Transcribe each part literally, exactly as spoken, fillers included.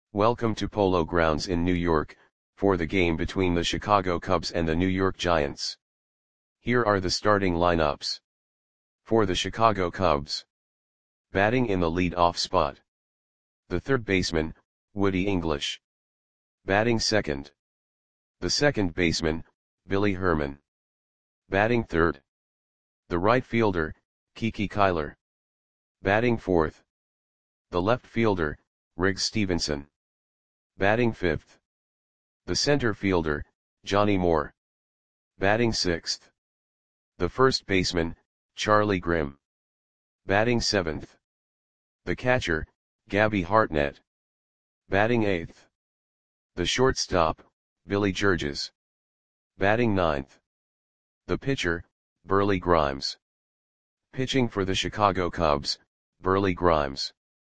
Welcome to Polo Grounds in New York, for the game between the Chicago Cubs and the New York Giants. Here are the starting lineups. For the Chicago Cubs. Batting in the lead-off spot. The third baseman, Woody English. Batting second. The second baseman, Billy Herman. Batting third. The right fielder, Kiki Kyler. Batting fourth. The left fielder, Riggs Stephenson. Batting fifth. The center fielder, Johnny Moore. Batting sixth. The first baseman, Charlie Grimm. Batting seventh. The catcher, Gabby Hartnett. Batting eighth. The shortstop, Billy Georges. Batting ninth. The pitcher, Burley Grimes. Pitching for the Chicago Cubs, Burley Grimes.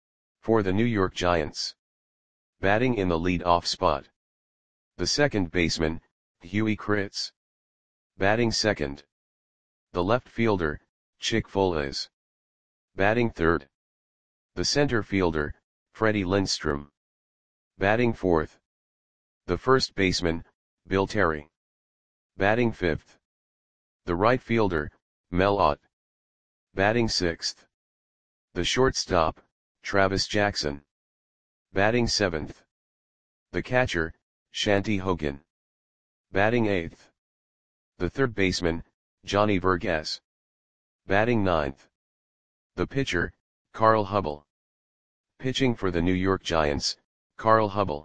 For the New York Giants. Batting in the lead-off spot. The second baseman, Huey Kritz. Batting second. The left fielder, Chick Folas. Batting third. The center fielder, Freddie Lindstrom. Batting fourth. The first baseman, Bill Terry. Batting fifth. The right fielder, Mel Ott. Batting sixth. The shortstop, Travis Jackson. Batting seventh. The catcher, Shanty Hogan. Batting eighth. The third baseman, Johnny Vergas. Batting ninth. The pitcher, Carl Hubbell. Pitching for the New York Giants, Carl Hubbell.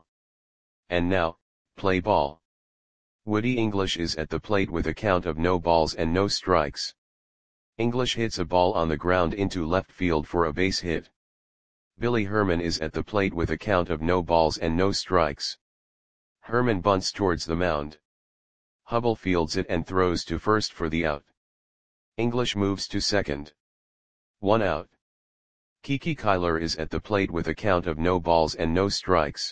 And now, play ball. Woody English is at the plate with a count of no balls and no strikes. English hits a ball on the ground into left field for a base hit. Billy Herman is at the plate with a count of no balls and no strikes. Herman bunts towards the mound. Hubbell fields it and throws to first for the out. English moves to second. One out. Kiki Kyler is at the plate with a count of no balls and no strikes.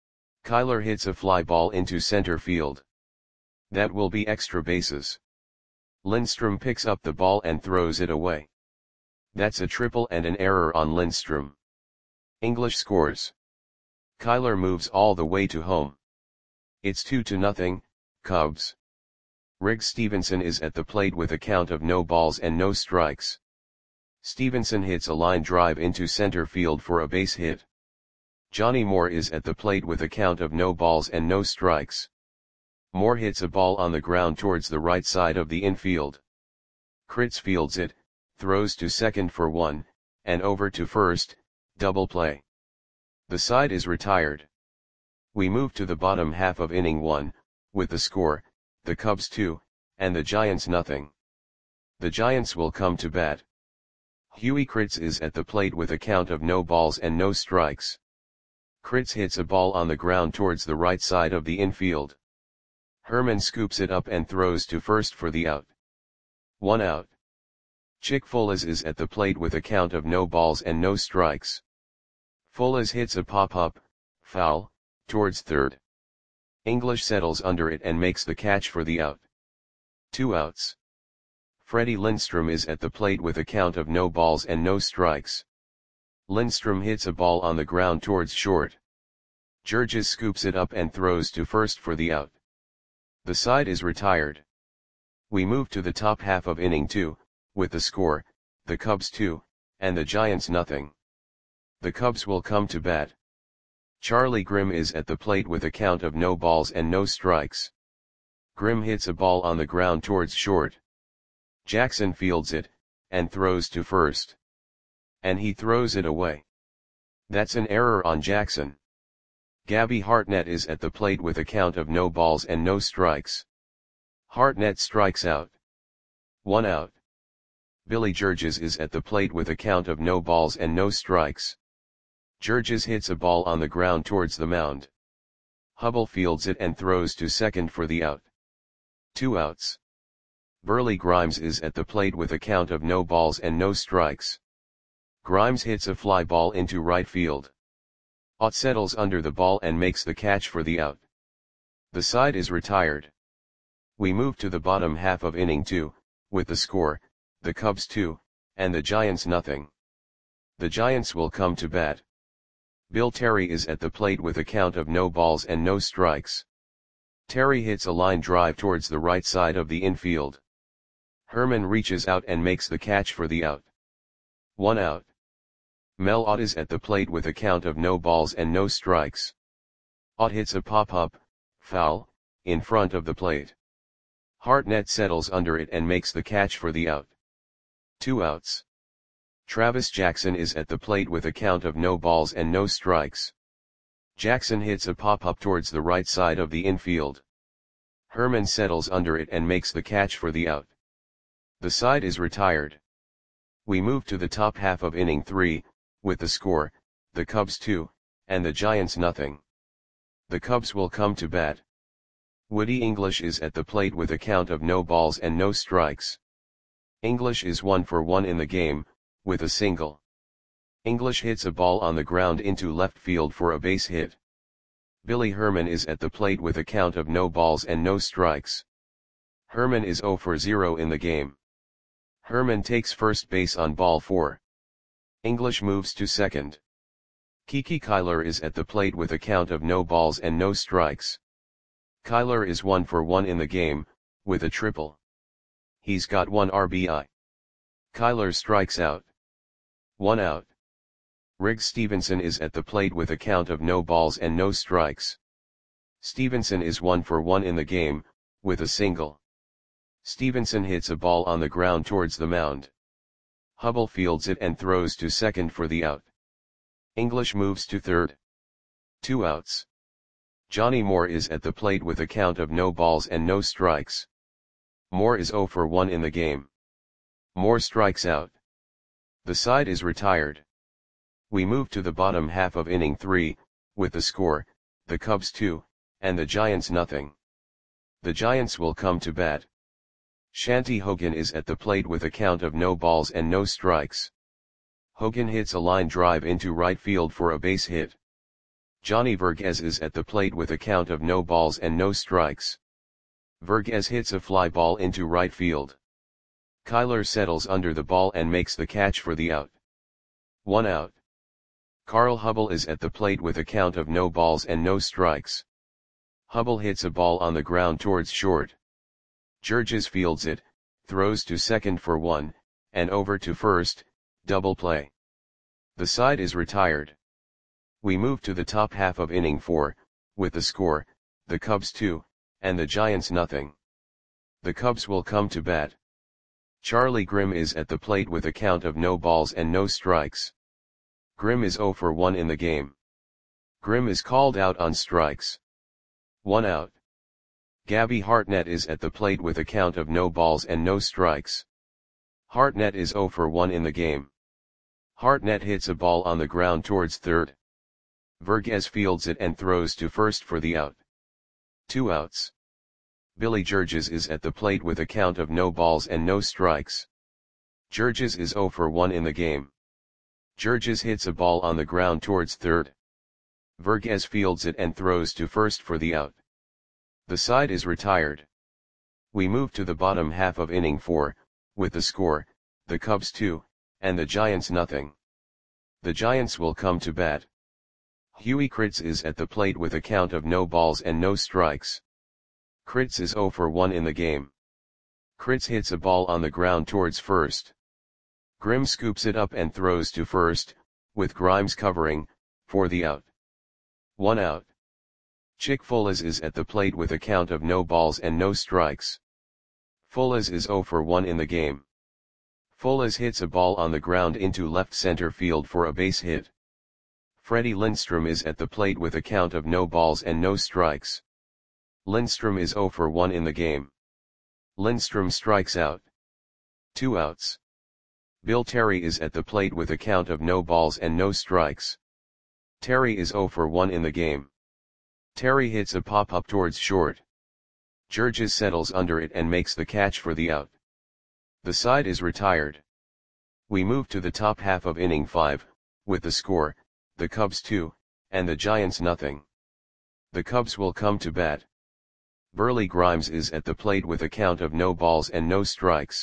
Kyler hits a fly ball into center field. That will be extra bases. Lindstrom picks up the ball and throws it away. That's a triple and an error on Lindstrom. English scores. Kyler moves all the way to home. It's two to nothing, Cubs. Riggs Stephenson is at the plate with a count of no balls and no strikes. Stephenson hits a line drive into center field for a base hit. Johnny Moore is at the plate with a count of no balls and no strikes. Moore hits a ball on the ground towards the right side of the infield. Kritz fields it, throws to second for one, and over to first, double play. The side is retired. We move to the bottom half of inning one, with the score, the Cubs two, and the Giants nothing. The Giants will come to bat. Huey Kritz is at the plate with a count of no balls and no strikes. Kritz hits a ball on the ground towards the right side of the infield. Herman scoops it up and throws to first for the out. One out. Chick Folas is at the plate with a count of no balls and no strikes. Folas hits a pop-up, foul, towards third. English settles under it and makes the catch for the out. Two outs. Freddie Lindstrom is at the plate with a count of no balls and no strikes. Lindstrom hits a ball on the ground towards short. Georges scoops it up and throws to first for the out. The side is retired. We move to the top half of inning two, with the score, the Cubs two, and the Giants nothing. The Cubs will come to bat. Charlie Grimm is at the plate with a count of no balls and no strikes. Grimm hits a ball on the ground towards short. Jackson fields it, and throws to first. And he throws it away. That's an error on Jackson. Gabby Hartnett is at the plate with a count of no balls and no strikes. Hartnett strikes out. One out. Billy Georges is at the plate with a count of no balls and no strikes. Georges hits a ball on the ground towards the mound. Hubbell fields it and throws to second for the out. Two outs. Burley Grimes is at the plate with a count of no balls and no strikes. Grimes hits a fly ball into right field. Ott settles under the ball and makes the catch for the out. The side is retired. We move to the bottom half of inning two, with the score, the Cubs two, and the Giants nothing. The Giants will come to bat. Bill Terry is at the plate with a count of no balls and no strikes. Terry hits a line drive towards the right side of the infield. Herman reaches out and makes the catch for the out. One out. Mel Ott is at the plate with a count of no balls and no strikes. Ott hits a pop-up, foul, in front of the plate. Hartnett settles under it and makes the catch for the out. Two outs. Travis Jackson is at the plate with a count of no balls and no strikes. Jackson hits a pop-up towards the right side of the infield. Herman settles under it and makes the catch for the out. The side is retired. We move to the top half of inning three, with the score, the Cubs two, and the Giants nothing. The Cubs will come to bat. Woody English is at the plate with a count of no balls and no strikes. English is one for one in the game, with a single. English hits a ball on the ground into left field for a base hit. Billy Herman is at the plate with a count of no balls and no strikes. Herman is zero for zero in the game. Herman takes first base on ball four. English moves to second. Kiki Kyler is at the plate with a count of no balls and no strikes. Kyler is one for one in the game, with a triple. He's got one R B I. Kyler strikes out. One out. Riggs Stevenson is at the plate with a count of no balls and no strikes. Stevenson is one for one in the game, with a single. Stevenson hits a ball on the ground towards the mound. Hubble fields it and throws to second for the out. English moves to third. Two outs. Johnny Moore is at the plate with a count of no balls and no strikes. Moore is zero for one in the game. Moore strikes out. The side is retired. We move to the bottom half of inning three, with the score, the Cubs two, and the Giants nothing. The Giants will come to bat. Shanty Hogan is at the plate with a count of no balls and no strikes. Hogan hits a line drive into right field for a base hit. Johnny Verghese is at the plate with a count of no balls and no strikes. Verghese hits a fly ball into right field. Kyler settles under the ball and makes the catch for the out. One out. Carl Hubble is at the plate with a count of no balls and no strikes. Hubble hits a ball on the ground towards short. Georges fields it, throws to second for one, and over to first, double play. The side is retired. We move to the top half of inning four, with the score, the Cubs two, and the Giants nothing. The Cubs will come to bat. Charlie Grimm is at the plate with a count of no balls and no strikes. Grimm is zero for one in the game. Grimm is called out on strikes. One out. Gabby Hartnett is at the plate with a count of no balls and no strikes. Hartnett is zero for one in the game. Hartnett hits a ball on the ground towards third. Verghese fields it and throws to first for the out. Two outs. Billy Georges is at the plate with a count of no balls and no strikes. Georges is zero for one in the game. Georges hits a ball on the ground towards third. Verghese fields it and throws to first for the out. The side is retired. We move to the bottom half of inning four, with the score, the Cubs two, and the Giants nothing. The Giants will come to bat. Huey Kritz is at the plate with a count of no balls and no strikes. Kritz is zero for one in the game. Kritz hits a ball on the ground towards first. Grimm scoops it up and throws to first, with Grimes covering, for the out. One out. Chick Fullers is at the plate with a count of no balls and no strikes. Fullers is zero for one in the game. Fullers hits a ball on the ground into left center field for a base hit. Freddie Lindstrom is at the plate with a count of no balls and no strikes. Lindstrom is zero for one in the game. Lindstrom strikes out. Two outs. Bill Terry is at the plate with a count of no balls and no strikes. Terry is zero for one in the game. Terry hits a pop-up towards short. Georges settles under it and makes the catch for the out. The side is retired. We move to the top half of inning five, with the score, the Cubs two, and the Giants nothing. The Cubs will come to bat. Burley Grimes is at the plate with a count of no balls and no strikes.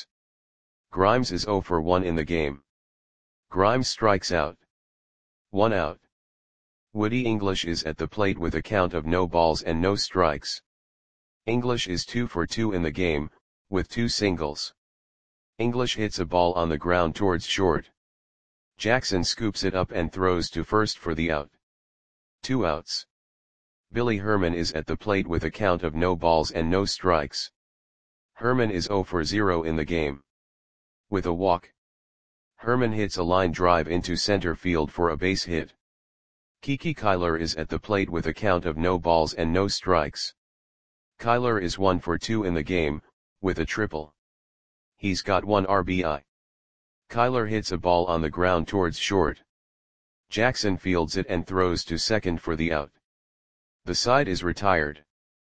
Grimes is zero for one in the game. Grimes strikes out. One out. Woody English is at the plate with a count of no balls and no strikes. English is two for two in the game, with two singles. English hits a ball on the ground towards short. Jackson scoops it up and throws to first for the out. Two outs. Billy Herman is at the plate with a count of no balls and no strikes. Herman is zero for zero in the game. With a walk, Herman hits a line drive into center field for a base hit. Kiki Kyler is at the plate with a count of no balls and no strikes. Kyler is one for two in the game, with a triple. He's got one R B I. Kyler hits a ball on the ground towards short. Jackson fields it and throws to second for the out. The side is retired.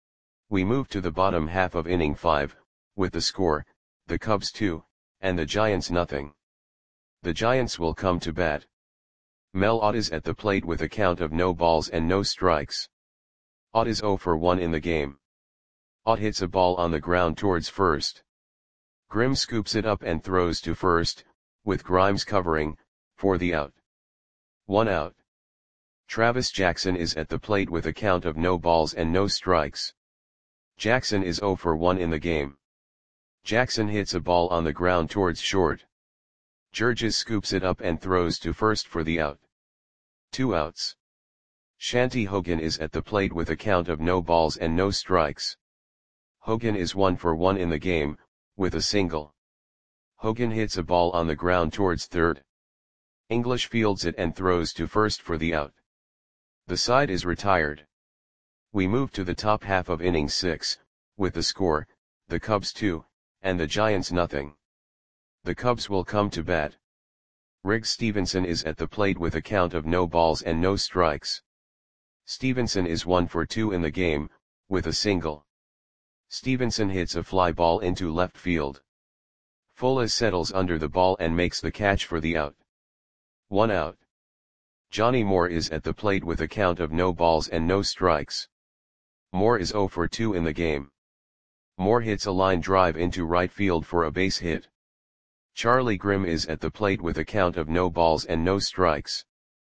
We move to the bottom half of inning five, with the score, the Cubs two, and the Giants nothing. The Giants will come to bat. Mel Ott is at the plate with a count of no balls and no strikes. Ott is zero for one in the game. Ott hits a ball on the ground towards first. Grimm scoops it up and throws to first, with Grimes covering, for the out. One out. Travis Jackson is at the plate with a count of no balls and no strikes. Jackson is zero for one in the game. Jackson hits a ball on the ground towards short. Georges scoops it up and throws to first for the out. Two outs. Shanty Hogan is at the plate with a count of no balls and no strikes. Hogan is one for one in the game, with a single. Hogan hits a ball on the ground towards third. English fields it and throws to first for the out. The side is retired. We move to the top half of inning six, with the score, the Cubs two, and the Giants nothing. The Cubs will come to bat. Riggs Stevenson is at the plate with a count of no balls and no strikes. Stevenson is one for two in the game, with a single. Stevenson hits a fly ball into left field. Fuller settles under the ball and makes the catch for the out. One out. Johnny Moore is at the plate with a count of no balls and no strikes. Moore is zero for two in the game. Moore hits a line drive into right field for a base hit. Charlie Grimm is at the plate with a count of no balls and no strikes.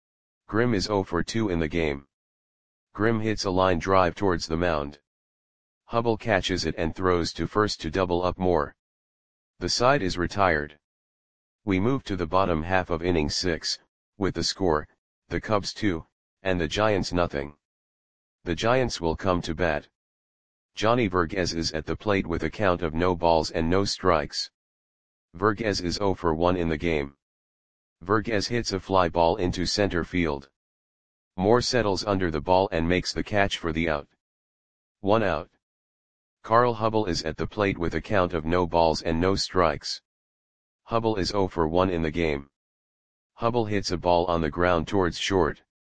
Grimm is zero for two in the game. Grimm hits a line drive towards the mound. Hubble catches it and throws to first to double up Moore. The side is retired. We move to the bottom half of inning six, with the score, the Cubs two, and the Giants nothing. The Giants will come to bat. Johnny Verghese is at the plate with a count of no balls and no strikes. Verghese is zero for one in the game. Verghese hits a fly ball into center field. Moore settles under the ball and makes the catch for the out. One out. Carl Hubble is at the plate with a count of no balls and no strikes. Hubble is zero for one in the game. Hubble hits a ball on the ground towards short.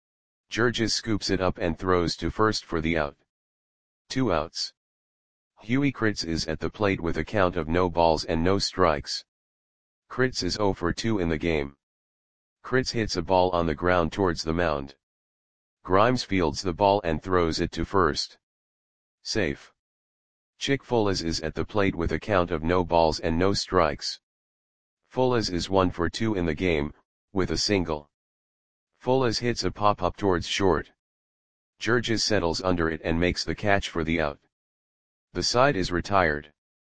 Georges scoops it up and throws to first for the out. Two outs. Huey Kritz is at the plate with a count of no balls and no strikes. Kritz is zero for two in the game. Kritz hits a ball on the ground towards the mound. Grimes fields the ball and throws it to first. Safe. Chick Folas is at the plate with a count of no balls and no strikes. Folas is one for two in the game, with a single. Folas hits a pop-up towards short. Georges settles under it and makes the catch for the out. The side is retired.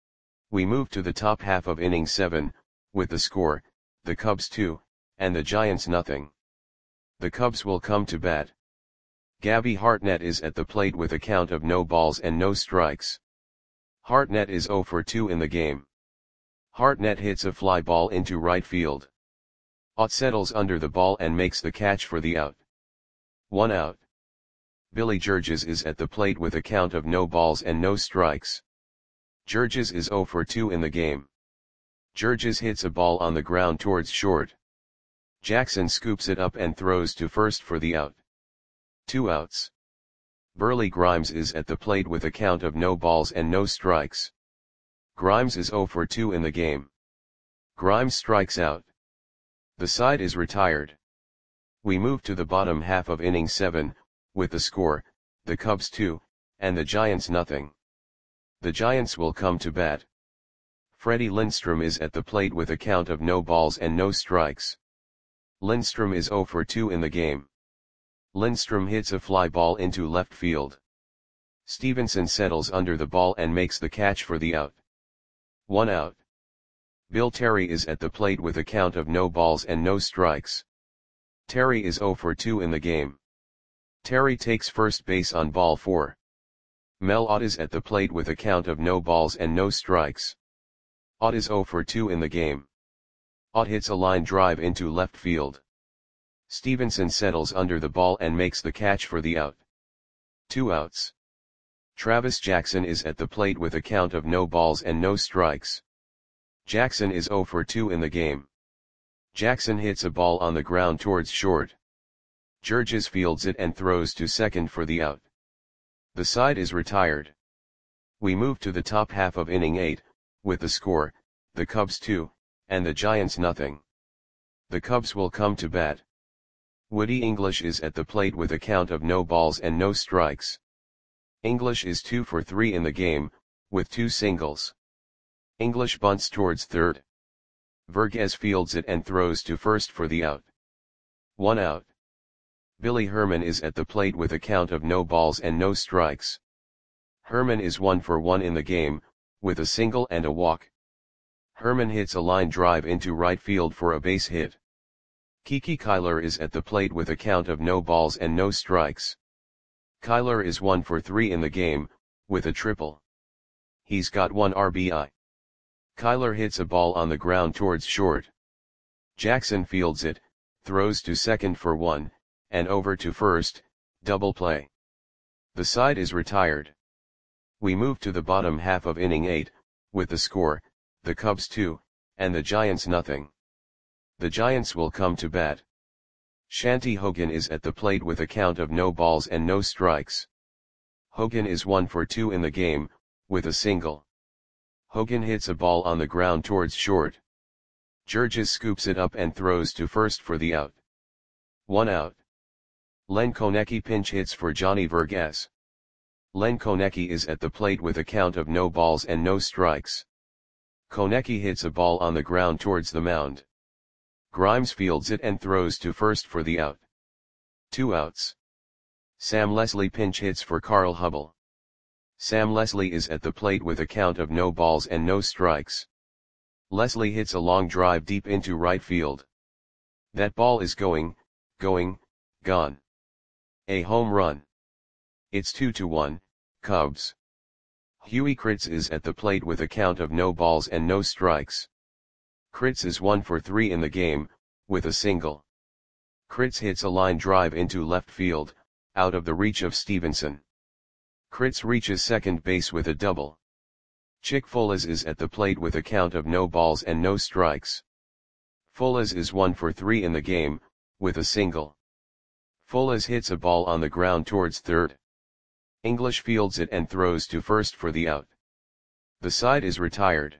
We move to the top half of inning seven, with the score, the Cubs two, and the Giants nothing. The Cubs will come to bat. Gabby Hartnett is at the plate with a count of no balls and no strikes. Hartnett is zero for two in the game. Hartnett hits a fly ball into right field. Ott settles under the ball and makes the catch for the out. One out. Billy Georges is at the plate with a count of no balls and no strikes. Georges is zero for two in the game. Georges hits a ball on the ground towards short. Jackson scoops it up and throws to first for the out. Two outs. Burley Grimes is at the plate with a count of no balls and no strikes. Grimes is zero for two in the game. Grimes strikes out. The side is retired. We move to the bottom half of inning seven, with the score, the Cubs two, and the Giants nothing. The Giants will come to bat. Freddie Lindstrom is at the plate with a count of no balls and no strikes. Lindstrom is zero for two in the game. Lindstrom hits a fly ball into left field. Stevenson settles under the ball and makes the catch for the out. One out. Bill Terry is at the plate with a count of no balls and no strikes. Terry is oh for two in the game. Terry takes first base on ball four. Mel Ott is at the plate with a count of no balls and no strikes. Ott is oh for two in the game. Ott hits a line drive into left field. Stevenson settles under the ball and makes the catch for the out. Two outs. Travis Jackson is at the plate with a count of no balls and no strikes. Jackson is oh for two in the game. Jackson hits a ball on the ground towards short. Georges fields it and throws to second for the out. The side is retired. We move to the top half of inning eight, with the score, the Cubs two, and the Giants nothing. The Cubs will come to bat. Woody English is at the plate with a count of no balls and no strikes. English is two for three in the game, with two singles. English bunts towards third. Vergez fields it and throws to first for the out. One out. Billy Herman is at the plate with a count of no balls and no strikes. Herman is one for one in the game, with a single and a walk. Herman hits a line drive into right field for a base hit. Kiki Kyler is at the plate with a count of no balls and no strikes. Kyler is one for three in the game, with a triple. He's got one R B I. Kyler hits a ball on the ground towards short. Jackson fields it, throws to second for one, and over to first, double play. The side is retired. We move to the bottom half of inning eight, with the score, the Cubs two, and the Giants nothing. The Giants will come to bat. Shanty Hogan is at the plate with a count of no balls and no strikes. Hogan is one for two in the game, with a single. Hogan hits a ball on the ground towards short. Georges scoops it up and throws to first for the out. One out. Len Konecki pinch hits for Johnny Vergez. Len Konecki is at the plate with a count of no balls and no strikes. Konecki hits a ball on the ground towards the mound. Grimes fields it and throws to first for the out. Two outs. Sam Leslie pinch hits for Carl Hubbell. Sam Leslie is at the plate with a count of no balls and no strikes. Leslie hits a long drive deep into right field. That ball is going, going, gone. A home run. It's two to one, Cubs. Huey Kritz is at the plate with a count of no balls and no strikes. Kritz is one for three in the game, with a single. Kritz hits a line drive into left field, out of the reach of Stevenson. Kritz reaches second base with a double. Chick Folas is at the plate with a count of no balls and no strikes. Folas is one for three in the game, with a single. Folas hits a ball on the ground towards third. English fields it and throws to first for the out. The side is retired.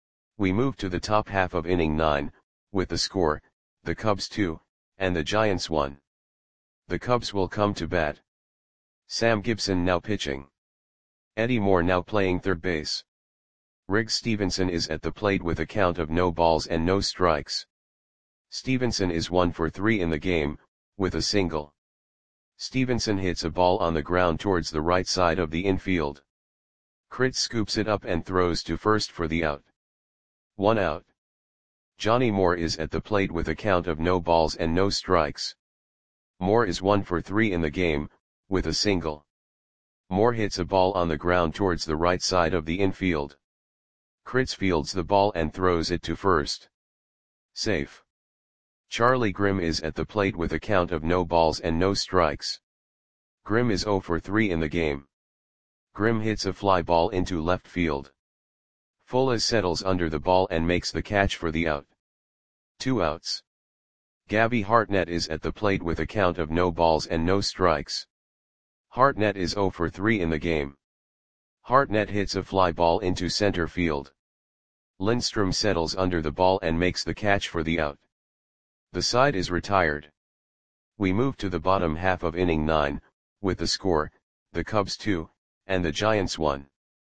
We move to the top half of inning nine, with the score, the Cubs two, and the Giants one. The Cubs will come to bat. Sam Gibson now pitching. Eddie Moore now playing third base. Riggs Stevenson is at the plate with a count of no balls and no strikes. Stevenson is one for three in the game, with a single. Stevenson hits a ball on the ground towards the right side of the infield. Kritz scoops it up and throws to first for the out. One out. Johnny Moore is at the plate with a count of no balls and no strikes. Moore is one for three in the game, with a single. Moore hits a ball on the ground towards the right side of the infield. Kritz fields the ball and throws it to first. Safe. Charlie Grimm is at the plate with a count of no balls and no strikes. Grimm is oh for three in the game. Grimm hits a fly ball into left field. Folas settles under the ball and makes the catch for the out. Two outs. Gabby Hartnett is at the plate with a count of no balls and no strikes. Hartnett is oh for three in the game. Hartnett hits a fly ball into center field. Lindstrom settles under the ball and makes the catch for the out. The side is retired. We move to the bottom half of inning nine, with the score, the Cubs two, and the Giants one.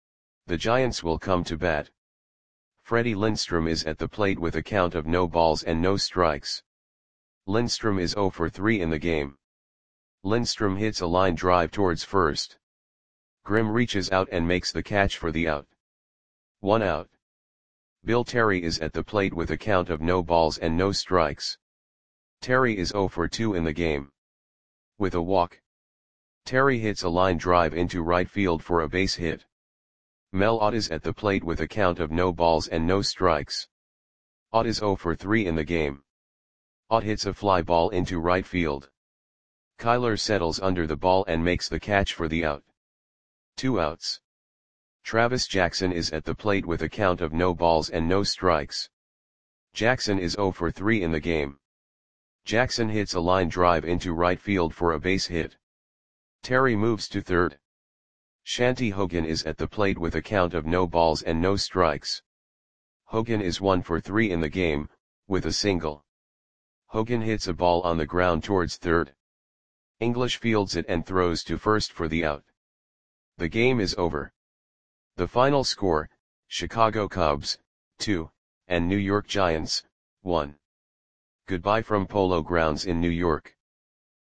The Giants will come to bat. Freddie Lindstrom is at the plate with a count of no balls and no strikes. Lindstrom is oh for three in the game. Lindstrom hits a line drive towards first. Grimm reaches out and makes the catch for the out. One out. Bill Terry is at the plate with a count of no balls and no strikes. Terry is zero for two in the game. With a walk, Terry hits a line drive into right field for a base hit. Mel Ott is at the plate with a count of no balls and no strikes. Ott is zero for three in the game. Ott hits a fly ball into right field. Kyler settles under the ball and makes the catch for the out. Two outs. Travis Jackson is at the plate with a count of no balls and no strikes. Jackson is zero for three in the game. Jackson hits a line drive into right field for a base hit. Terry moves to third. Shanty Hogan is at the plate with a count of no balls and no strikes. Hogan is one for three in the game, with a single. Hogan hits a ball on the ground towards third. English fields it and throws to first for the out. The game is over. The final score, Chicago Cubs, two, and New York Giants, one. Goodbye from Polo Grounds in New York.